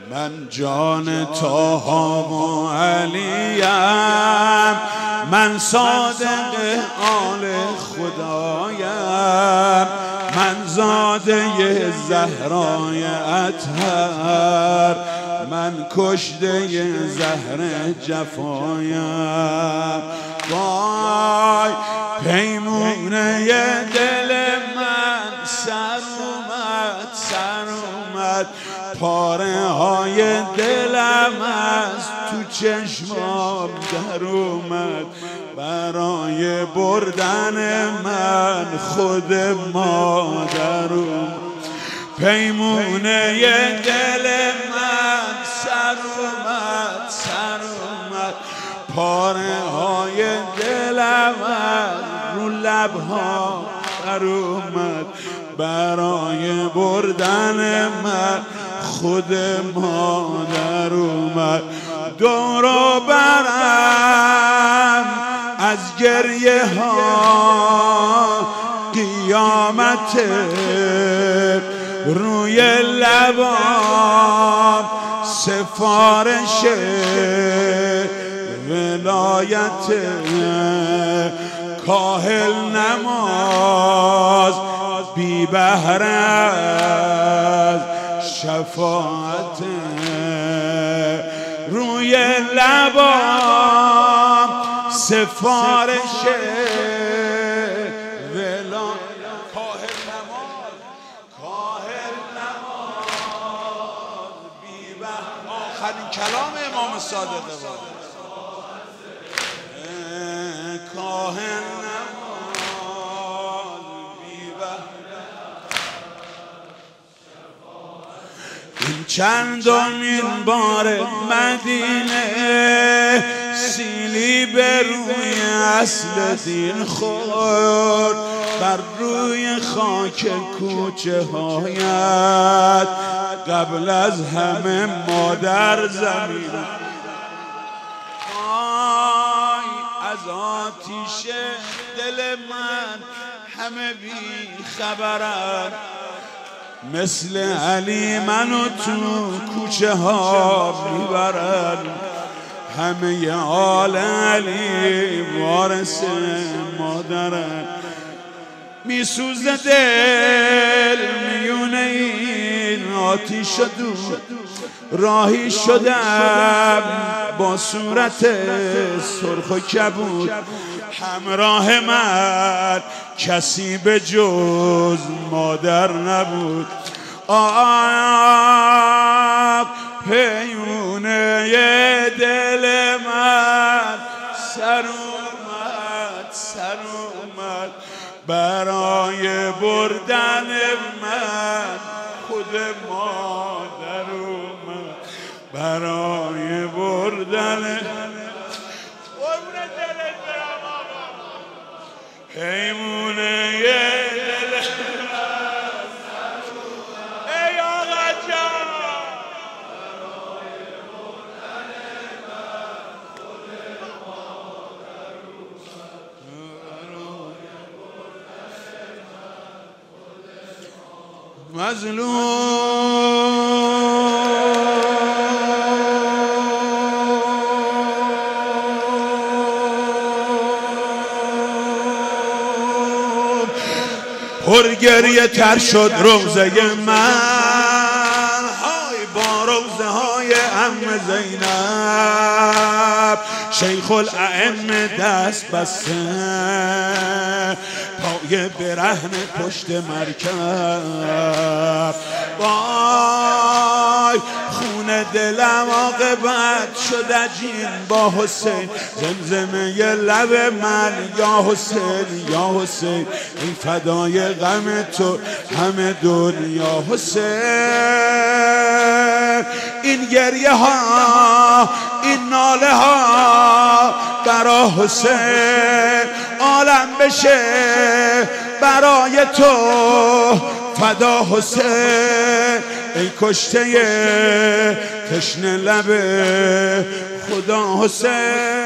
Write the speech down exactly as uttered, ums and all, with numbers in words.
من جان طه و علیم، من صادق آل خدایم، من زاده زهرای اطهر، من کشته زهر جفایم. وای پیمونه دل من سر اومد سر اومد، پاره های دلم از تو چشمام در اومد، برای بردن من خود مادر اومد. پیمونه دل من سر اومد سر اومد، پاره های دلم رو لبها در اومد، برای بردن من خود مادر اومد. دور و برم از گریه ها قیامت، روی لبام سفارش ولایت، کاهل نماز بی بهره از شفاعت، روی لبام سفارش ولایت، کاهل نماز کاهل نماز بی بهره. آخرین کلام امام صادق بود، کاهل نماز بی بهره. این چندمین بار مدینه، سیلی به روی اصل دین خورد، بر روی خاک کوچه هایت، قبل از همه مادر زمین. آی از آتیش دل من همه بی خبرن، مثل علی منو تو کوچه ها میبرن، همه آل علی وارث مادرن. میسوزه دل میونه این آتیش دود، راهی شدم با صورت سرخ و کبود، همراه من کسی به جز مادر نبود. آه پیمونه دل من سر اومد سر اومد، برای بردن من خود مادر اومد، برای بردن پیمونه دل ای آقا جان، مظلوم پرگریه تر شد روزه من، های با روزه های عم زینب، شیخ الائمه دست بسته، پای برهن پشت مرکب. وای خون دلم عاقبت شد عجین با حسین، زمزمه ی لب من یا حسین یا حسین، این فدای غم تو همه دنیا حسین. این گریه ها این ناله ها برا حسین، عالم بشه برای تو فدا حسین. ای کشته تشنه لب خدا حسین.